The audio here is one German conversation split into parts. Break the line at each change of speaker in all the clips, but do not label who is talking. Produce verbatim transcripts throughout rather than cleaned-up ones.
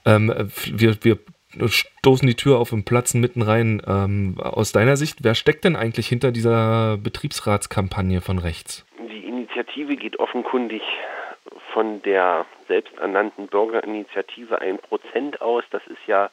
Ähm, wir, wir stoßen die Tür auf und platzen mitten rein. Ähm, aus deiner Sicht, wer steckt denn eigentlich hinter dieser Betriebsratskampagne von rechts?
Die Initiative geht offenkundig von der selbsternannten Bürgerinitiative ein Prozent aus. Das ist ja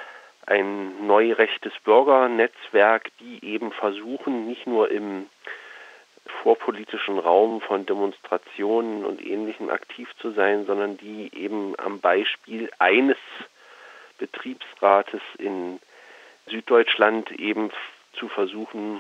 ein neurechtes Bürgernetzwerk, die eben versuchen, nicht nur im vorpolitischen Raum von Demonstrationen und Ähnlichem aktiv zu sein, sondern die eben am Beispiel eines Betriebsrates in Süddeutschland eben zu versuchen,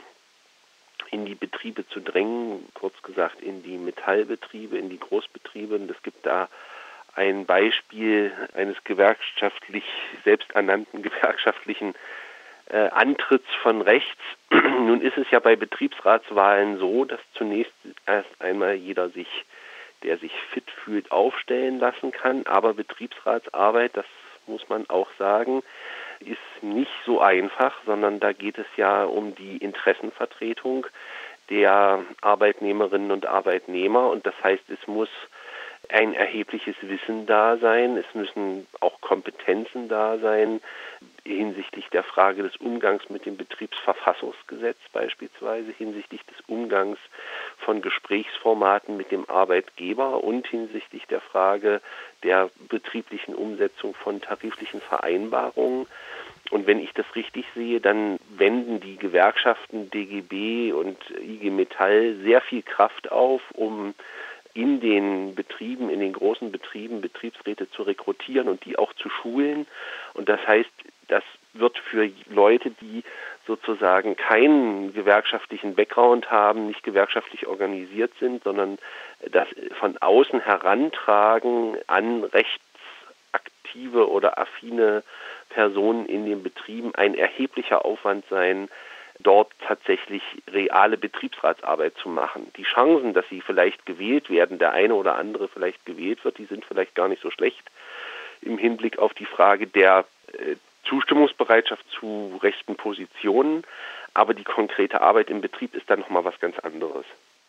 in die Betriebe zu drängen, kurz gesagt in die Metallbetriebe, in die Großbetriebe. Und es gibt da ein Beispiel eines gewerkschaftlich, selbsternannten gewerkschaftlichen äh, Antritts von rechts. Nun ist es ja bei Betriebsratswahlen so, dass zunächst erst einmal jeder sich, der sich fit fühlt, aufstellen lassen kann. Aber Betriebsratsarbeit, das muss man auch sagen, ist nicht so einfach, sondern da geht es ja um die Interessenvertretung der Arbeitnehmerinnen und Arbeitnehmer. Und das heißt, es muss ein erhebliches Wissen da sein, es müssen auch Kompetenzen da sein hinsichtlich der Frage des Umgangs mit dem Betriebsverfassungsgesetz beispielsweise, hinsichtlich des Umgangs von Gesprächsformaten mit dem Arbeitgeber und hinsichtlich der Frage der betrieblichen Umsetzung von tariflichen Vereinbarungen. Und wenn ich das richtig sehe, dann wenden die Gewerkschaften D G B und I G Metall sehr viel Kraft auf, um in den Betrieben, in den großen Betrieben Betriebsräte zu rekrutieren und die auch zu schulen. Und das heißt, das wird für Leute, die sozusagen keinen gewerkschaftlichen Background haben, nicht gewerkschaftlich organisiert sind, sondern das von außen herantragen an rechtsaktive oder affine Personen in den Betrieben, ein erheblicher Aufwand sein, dort tatsächlich reale Betriebsratsarbeit zu machen. Die Chancen, dass sie vielleicht gewählt werden, der eine oder andere vielleicht gewählt wird, die sind vielleicht gar nicht so schlecht im Hinblick auf die Frage der äh, Zustimmungsbereitschaft zu rechten Positionen. Aber die konkrete Arbeit im Betrieb ist dann nochmal was ganz anderes.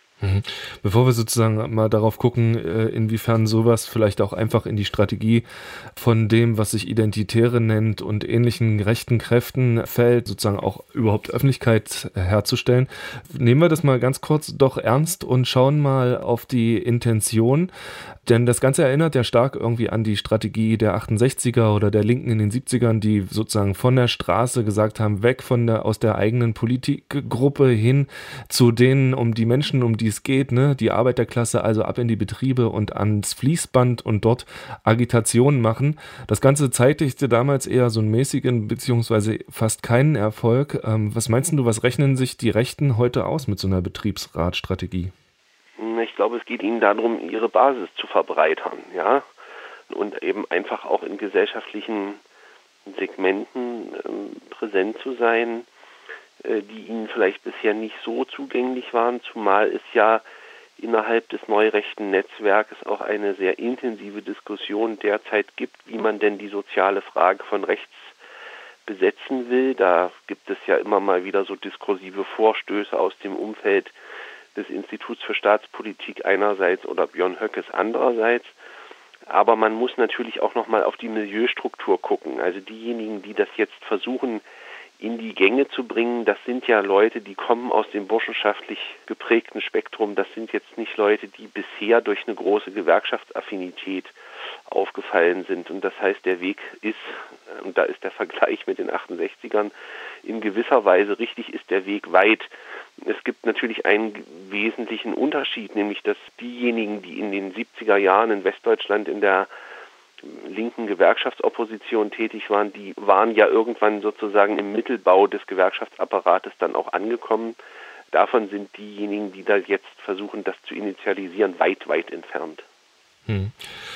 Bevor wir sozusagen mal darauf gucken, inwiefern sowas vielleicht auch einfach in die Strategie von dem, was sich Identitäre nennt und ähnlichen rechten Kräften fällt, sozusagen auch überhaupt Öffentlichkeit herzustellen, nehmen wir das mal ganz kurz doch ernst und schauen mal auf die Intention. Denn das Ganze erinnert ja stark irgendwie an die Strategie der achtundsechziger oder der Linken in den siebzigern, die sozusagen von der Straße gesagt haben, weg von der, aus der eigenen Politikgruppe hin zu denen, um die Menschen, um die es geht, ne, die Arbeiterklasse, also ab in die Betriebe und ans Fließband und dort Agitation machen. Das Ganze zeitigte damals eher so einen mäßigen beziehungsweise fast keinen Erfolg. Ähm, was meinst du, was rechnen sich die Rechten heute aus mit so einer Betriebsratstrategie?
Ich glaube, es geht ihnen darum, ihre Basis zu verbreitern, ja, und eben einfach auch in gesellschaftlichen Segmenten äh, präsent zu sein, äh, die ihnen vielleicht bisher nicht so zugänglich waren, zumal es ja innerhalb des neurechten Netzwerkes auch eine sehr intensive Diskussion derzeit gibt, wie man denn die soziale Frage von rechts besetzen will. Da gibt es ja immer mal wieder so diskursive Vorstöße aus dem Umfeld des Instituts für Staatspolitik einerseits oder Björn Höckes andererseits. Aber man muss natürlich auch nochmal auf die Milieustruktur gucken. Also diejenigen, die das jetzt versuchen, in die Gänge zu bringen, das sind ja Leute, die kommen aus dem burschenschaftlich geprägten Spektrum. Das sind jetzt nicht Leute, die bisher durch eine große Gewerkschaftsaffinität aufgefallen sind. Und das heißt, der Weg ist, und da ist der Vergleich mit den achtundsechzigern in gewisser Weise richtig, ist der Weg weit. Es gibt natürlich einen wesentlichen Unterschied, nämlich dass diejenigen, die in den siebziger Jahren in Westdeutschland in der linken Gewerkschaftsopposition tätig waren, die waren ja irgendwann sozusagen im Mittelbau des Gewerkschaftsapparates dann auch angekommen. Davon sind diejenigen, die da jetzt versuchen, das zu initialisieren, weit, weit entfernt.
Hm.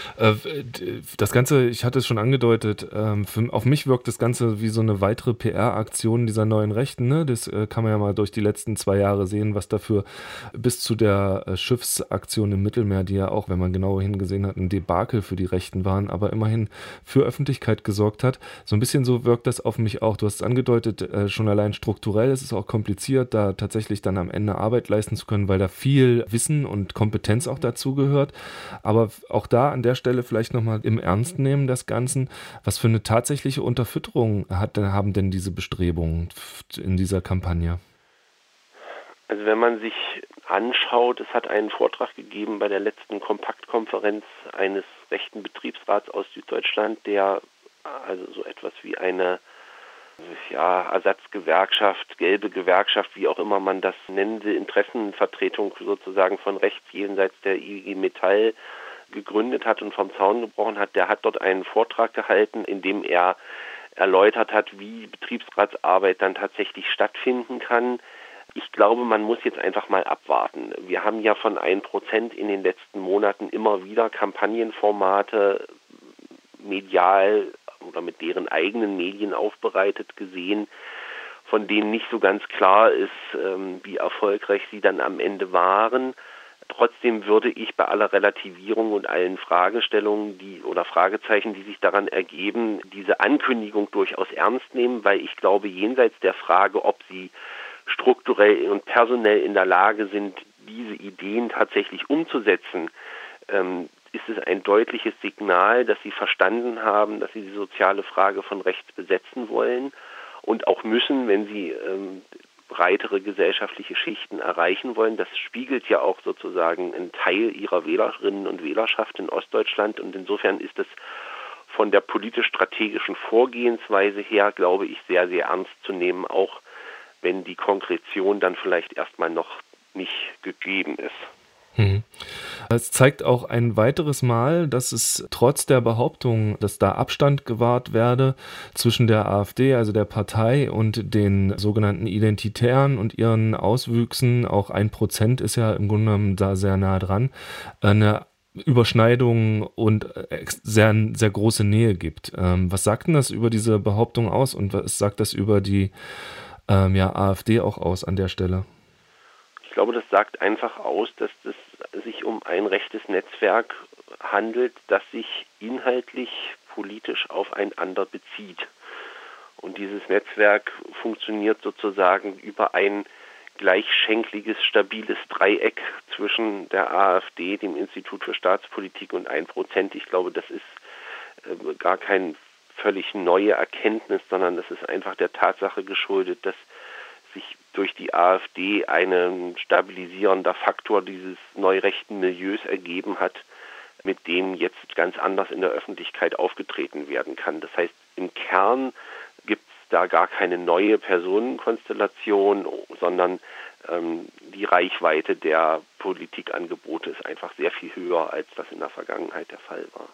Das Ganze, ich hatte es schon angedeutet, für, auf mich wirkt das Ganze wie so eine weitere P R-Aktion dieser neuen Rechten. Ne? Das kann man ja mal durch die letzten zwei Jahre sehen, was dafür bis zu der Schiffsaktion im Mittelmeer, die ja auch, wenn man genauer hingesehen hat, ein Debakel für die Rechten waren, aber immerhin für Öffentlichkeit gesorgt hat. So ein bisschen so wirkt das auf mich auch. Du hast es angedeutet, schon allein strukturell ist es auch kompliziert, da tatsächlich dann am Ende Arbeit leisten zu können, weil da viel Wissen und Kompetenz auch dazu gehört. Aber auch da an der Stelle vielleicht nochmal im Ernst nehmen des Ganzen. Was für eine tatsächliche Unterfütterung hat, haben denn diese Bestrebungen in dieser Kampagne?
Also wenn man sich anschaut, es hat einen Vortrag gegeben bei der letzten Kompaktkonferenz eines rechten Betriebsrats aus Süddeutschland, der also so etwas wie eine ja, Ersatzgewerkschaft, gelbe Gewerkschaft, wie auch immer man das nennen will, Interessenvertretung sozusagen von rechts jenseits der I G Metall gegründet hat und vom Zaun gebrochen hat, der hat dort einen Vortrag gehalten, in dem er erläutert hat, wie Betriebsratsarbeit dann tatsächlich stattfinden kann. Ich glaube, man muss jetzt einfach mal abwarten. Wir haben ja von ein Prozent in den letzten Monaten immer wieder Kampagnenformate medial oder mit deren eigenen Medien aufbereitet gesehen, von denen nicht so ganz klar ist, wie erfolgreich sie dann am Ende waren. Trotzdem würde ich bei aller Relativierung und allen Fragestellungen, die oder Fragezeichen, die sich daran ergeben, diese Ankündigung durchaus ernst nehmen, weil ich glaube, jenseits der Frage, ob sie strukturell und personell in der Lage sind, diese Ideen tatsächlich umzusetzen, ähm, ist es ein deutliches Signal, dass sie verstanden haben, dass sie die soziale Frage von rechts besetzen wollen und auch müssen, wenn sie ähm, breitere gesellschaftliche Schichten erreichen wollen. Das spiegelt ja auch sozusagen einen Teil ihrer Wählerinnen und Wählerschaft in Ostdeutschland und insofern ist es von der politisch-strategischen Vorgehensweise her, glaube ich, sehr, sehr ernst zu nehmen, auch wenn die Konkretion dann vielleicht erstmal noch nicht gegeben ist.
Hm. Es zeigt auch ein weiteres Mal, dass es trotz der Behauptung, dass da Abstand gewahrt werde zwischen der AfD, also der Partei, und den sogenannten Identitären und ihren Auswüchsen, auch ein Prozent ist ja im Grunde genommen da sehr nah dran, eine Überschneidung und sehr, sehr große Nähe gibt. Ähm, was sagt denn das über diese Behauptung aus und was sagt das über die ähm, ja, AfD auch aus an der Stelle?
Ich glaube, das sagt einfach aus, dass es sich um ein rechtes Netzwerk handelt, das sich inhaltlich politisch aufeinander bezieht. Und dieses Netzwerk funktioniert sozusagen über ein gleichschenkliges, stabiles Dreieck zwischen der AfD, dem Institut für Staatspolitik und ein Prozent. Ich glaube, das ist äh, gar keine völlig neue Erkenntnis, sondern das ist einfach der Tatsache geschuldet, dass sich durch die AfD ein stabilisierender Faktor dieses neurechten Milieus ergeben hat, mit dem jetzt ganz anders in der Öffentlichkeit aufgetreten werden kann. Das heißt, im Kern gibt es da gar keine neue Personenkonstellation, sondern ähm, die Reichweite der Politikangebote ist einfach sehr viel höher, als das in der Vergangenheit der Fall war.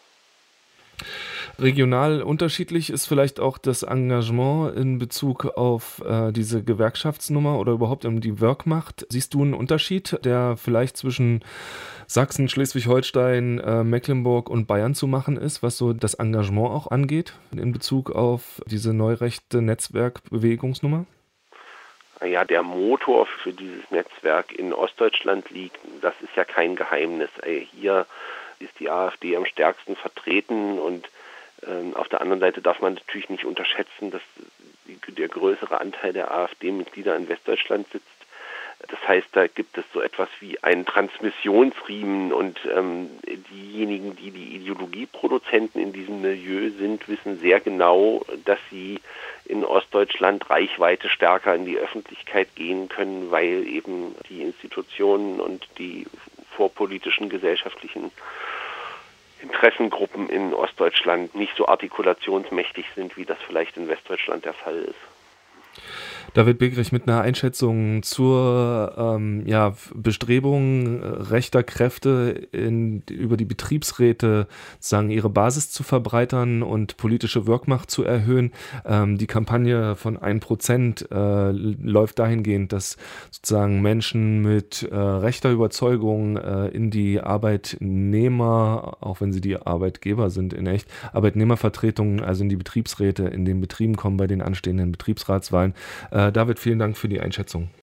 Regional unterschiedlich ist vielleicht auch das Engagement in Bezug auf äh, diese Gewerkschaftsnummer oder überhaupt um die Workmacht. Siehst du einen Unterschied, der vielleicht zwischen Sachsen, Schleswig-Holstein, äh, Mecklenburg und Bayern zu machen ist, was so das Engagement auch angeht in Bezug auf diese neurechte Netzwerkbewegungsnummer?
Ja, der Motor für dieses Netzwerk in Ostdeutschland liegt, das ist ja kein Geheimnis. Hier ist die AfD am stärksten vertreten und ähm, auf der anderen Seite darf man natürlich nicht unterschätzen, dass die, der größere Anteil der AfD-Mitglieder in Westdeutschland sitzt. Das heißt, da gibt es so etwas wie einen Transmissionsriemen und ähm, diejenigen, die die Ideologieproduzenten in diesem Milieu sind, wissen sehr genau, dass sie in Ostdeutschland Reichweite stärker in die Öffentlichkeit gehen können, weil eben die Institutionen und die vorpolitischen gesellschaftlichen Interessengruppen in Ostdeutschland nicht so artikulationsmächtig sind, wie das vielleicht in Westdeutschland der Fall ist.
David Begrich mit einer Einschätzung zur ähm, ja, Bestrebung rechter Kräfte in, über die Betriebsräte sozusagen ihre Basis zu verbreitern und politische Wirkmacht zu erhöhen. Ähm, die Kampagne von ein Prozent äh, läuft dahingehend, dass sozusagen Menschen mit äh, rechter Überzeugung äh, in die Arbeitnehmer, auch wenn sie die Arbeitgeber sind in echt, Arbeitnehmervertretungen, also in die Betriebsräte in den Betrieben kommen bei den anstehenden Betriebsratswahlen. David, vielen Dank für die Einschätzung.